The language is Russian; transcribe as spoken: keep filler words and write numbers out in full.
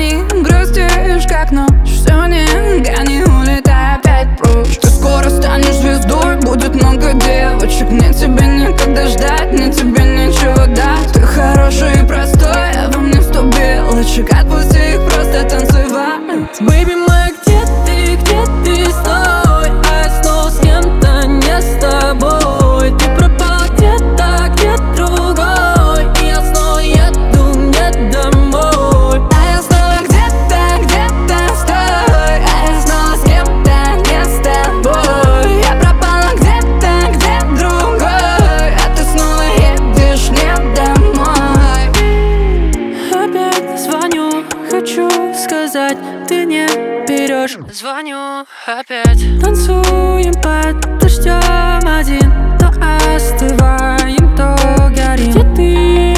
они грустишь, как ночь. Все не гони, улетай опять прочь. Ты скоро станешь звездой, будет много девочек. Мне тебя никогда ждать, мне тебе нечего дать. Ты хороший и простой, а во мне сто белочек. Отпусти их просто танцевать. Бэйби моя, где ты, где ты с тобой? А я снова с кем-то, не с тобой. Ты пропала где-то, где другой. И я снова еду не домой. А я снова где-то, где-то с тобой. А я снова с кем-то, не с тобой. Я пропала где-то, где другой. А ты снова едешь не домой. Опять звоню, хочу сказать, ты не берешь. Звоню опять. Танцуем под дождем один, то остываем, то горим. Где ты?